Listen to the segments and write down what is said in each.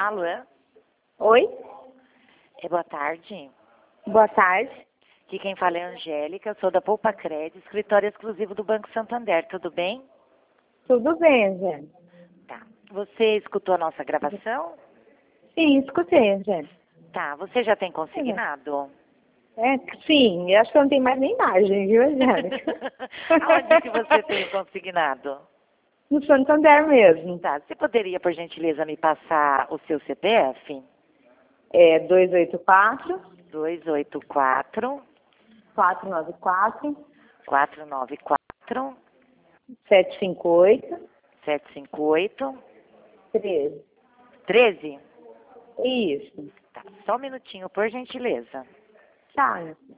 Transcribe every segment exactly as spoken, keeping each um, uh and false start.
Alô? Oi, É, boa tarde. boa tarde. Aqui quem fala é a Angélica, sou da Poupa Crédito, escritório exclusivo do Banco Santander, tudo bem? Tudo bem, Angélica? Tá. Você escutou a nossa gravação? Sim, escutei, Angélica. Tá. Você já tem consignado? É, sim, eu acho que eu não tenho mais nem imagem, viu, Angélica? Aonde que você tem o consignado? No Santander mesmo. Tá. Você poderia, por gentileza, me passar o seu C P F? É dois oito quatro, dois oito quatro, quatro nove quatro, quatro nove quatro, sete cinco oito, sete cinco oito, treze. treze. Isso. Tá. Só um minutinho, por gentileza. Tá, minha filha.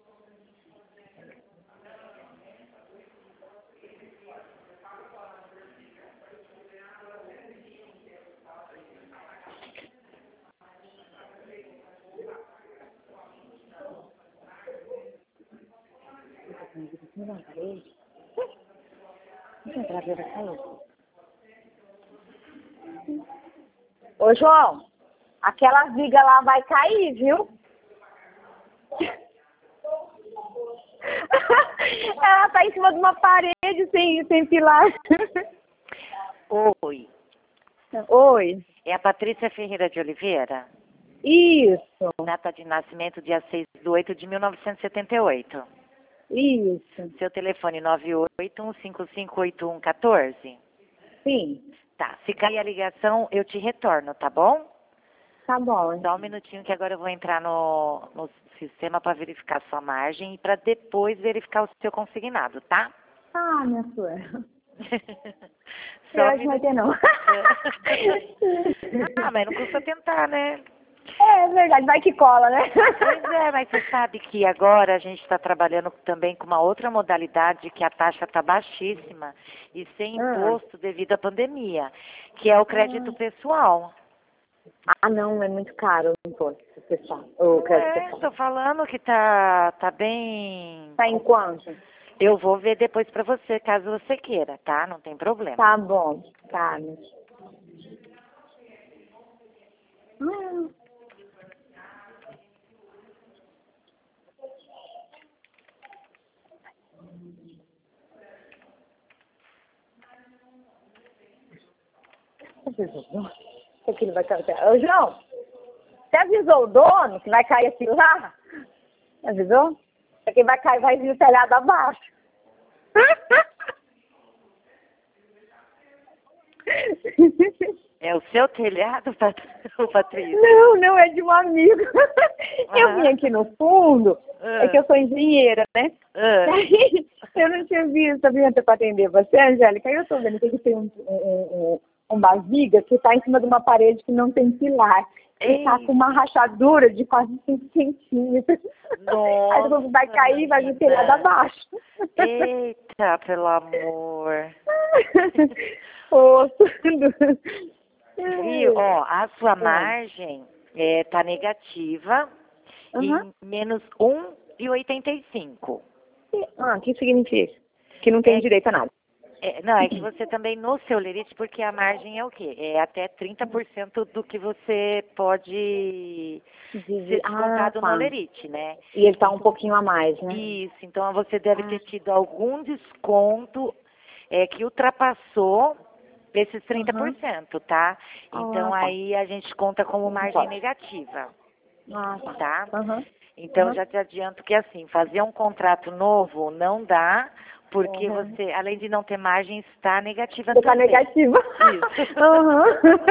Ô, João, aquela viga lá vai cair, viu? Ela tá em cima de uma parede sem, sem pilar. Oi. Oi. É a Patrícia Ferreira de Oliveira? Isso, Data de nascimento, dia seis de oito de mil novecentos e setenta e oito. isso. Seu telefone nove oito um cinco cinco oito um um quatro. Sim, Tá, se cair a ligação, eu te retorno, tá bom? tá bom. Só um minutinho que agora eu vou entrar no, no sistema para verificar sua margem e para depois verificar o seu consignado, tá? Ah, minha sua. Só Eu um acho que não vai ter, não. Ah, mas não custa tentar, né? É verdade, vai que cola, né? Pois é, mas você sabe que agora a gente está trabalhando também com uma outra modalidade que a taxa está baixíssima e sem Ah. imposto devido à pandemia, que é o crédito pessoal. Ah, não, é muito caro o imposto, pessoal. O Não crédito é, pessoal. estou falando que tá, tá bem... Tá em quanto? Eu vou ver depois para você, caso você queira, tá? Não tem problema. Tá bom, tá. Hum. Isso aqui não vai cair. Ô, João, você avisou o dono que vai cair aquilo lá? Avisou? Isso aqui vai cair, vai vir o telhado abaixo. É o seu telhado, Pat- ô, Patrícia? Não, não, é de um amigo. Eu Ah. vim aqui no fundo, Ah. é que eu sou engenheira, né? Ah. Aí, eu não tinha visto, eu vim até para atender você, Angélica, aí eu tô vendo que aqui tem um, um, um, uma viga que está em cima de uma parede que não tem pilar. E está com uma rachadura de quase cinco centímetros. Nossa, Aí todo mundo vai cair, vai vir telhado abaixo. Eita, pelo amor. Ô, tudo. Viu? Ó, a sua margem é, tá negativa Uhum. em menos um vírgula oitenta e cinco. Ah, o que significa? Que não tem É, direito a nada. é, não, é que você também no seu lerite, porque a margem é o quê? É até trinta por cento do que você pode ser descontado Ah, tá. no lerite, né? E ele tá um pouquinho a mais, né? Isso, então você deve Ah. ter tido algum desconto é, que ultrapassou esses trinta por cento, tá? Então Ah, tá. aí a gente conta como Não margem pode. negativa, Ah, tá. tá? Aham. Então Uhum. já te adianto que assim, fazer um contrato novo não dá, porque Uhum. você, além de não ter margem, está negativa Você tá também. negativa. Isso. Aham.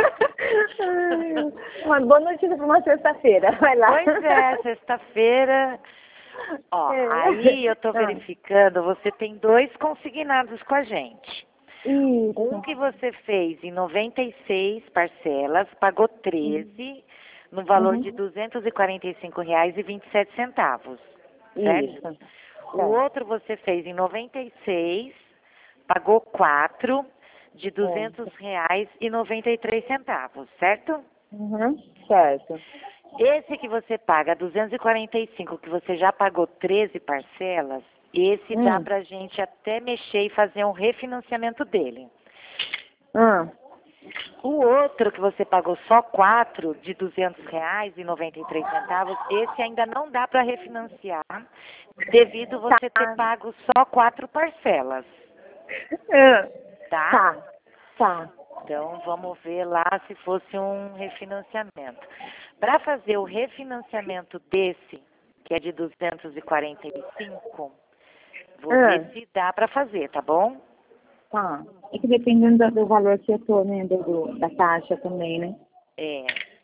Ai, uma boa notícia para uma sexta-feira. Vai lá. Pois é, sexta-feira. Ó, É. aí eu tô Ah. verificando, você tem dois consignados com a gente. Isso. Um que você fez em noventa e seis parcelas, pagou treze, no valor Uhum. de duzentos e quarenta e cinco reais e vinte e sete centavos, certo? Isso. O outro você fez em noventa e seis, pagou quatro, de duzentos reais e noventa e três centavos, certo? Uhum. Certo. Esse que você paga duzentos e quarenta e cinco, que você já pagou treze parcelas, esse Hum. dá pra gente até mexer e fazer um refinanciamento dele. Ah. O outro que você pagou só quatro de duzentos reais e noventa e três centavos, esse ainda não dá para refinanciar, devido você Tá. ter pago só quatro parcelas, Ah, tá? Tá, tá. Então vamos ver lá se fosse um refinanciamento. Para fazer o refinanciamento desse, que é de duzentos e quarenta e cinco, vou Ah. ver se dá para fazer, tá bom? Tá. É que dependendo do, do valor que eu tô, né, do, do- da taxa também, né? É.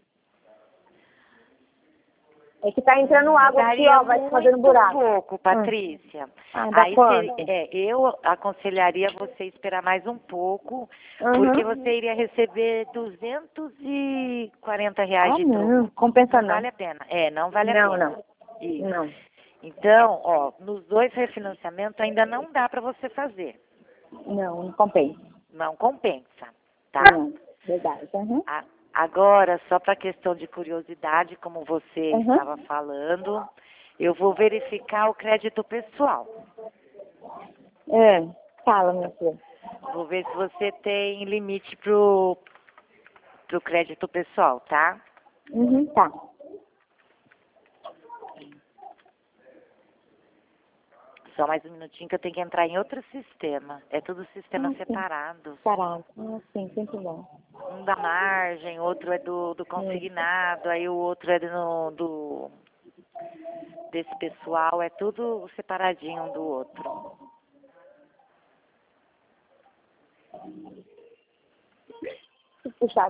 É que tá entrando água aqui, Daria ó, vai muito fazendo buraco. pouco, Patrícia. Ah, dá Aí quanto? seria- é, eu aconselharia você esperar mais um pouco, Uhum. porque você iria receber duzentos e quarenta reais Ah, de não, troco. compensa Não não. vale a pena. É, não vale a Não, pena. não. Isso. Não. Então, ó, nos dois refinanciamentos ainda não dá para você fazer. Não, não compensa. Não compensa, tá? Não, verdade. Uhum. A- Agora, só para questão de curiosidade, como você Uhum. estava falando, eu vou verificar o crédito pessoal. É, fala, minha filha. Vou ver se você tem limite pro, pro crédito pessoal, tá? Uhum, tá. Só mais um minutinho que eu tenho que entrar em outro sistema. É tudo sistema Ah, sim. separado. Parado. Ah, sim, sempre bom. Um da margem, outro é do, do consignado, aí o outro é do, do desse pessoal, é tudo separadinho um do outro. Puxar.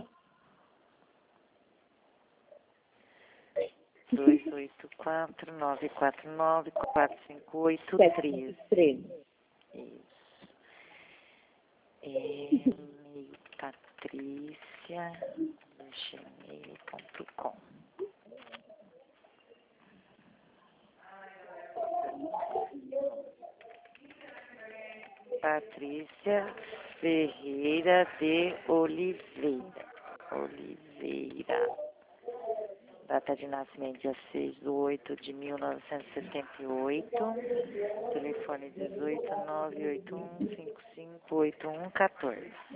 dois oito quatro, nove quatro nove, quatro cinco oito, três. Três. Isso. É, Patrícia, gmail ponto com. Patrícia Ferreira de Oliveira. Oliveira. Data de nascimento dia seis de oito de mil novecentos e setenta e oito. Telefone dezoito nove oito um cinco cinco oito um um quatro.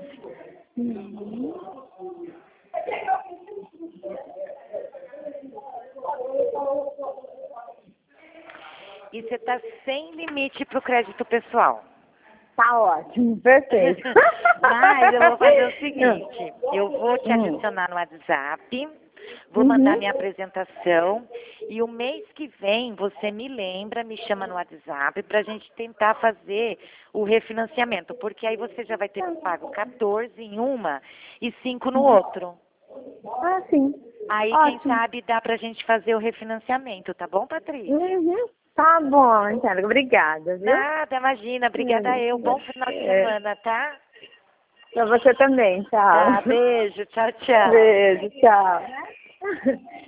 E você está sem limite para o crédito pessoal. Tá ótimo, perfeito. Mas eu vou fazer o seguinte, eu vou te Hum. adicionar no WhatsApp, vou Uhum. mandar minha apresentação e o mês que vem você me lembra, me chama no WhatsApp para a gente tentar fazer o refinanciamento, porque aí você já vai ter pago quatorze em uma e cinco no outro. Ah, sim. Aí, Ótimo. quem sabe, dá pra gente fazer o refinanciamento, tá bom, Patrícia? Uhum. Tá bom, Angélica. Obrigada, viu? Nada, imagina. Obrigada eu. Bom final de É. semana, tá? Pra você também, tchau. Tá, beijo. Tchau, tchau. Beijo, tchau.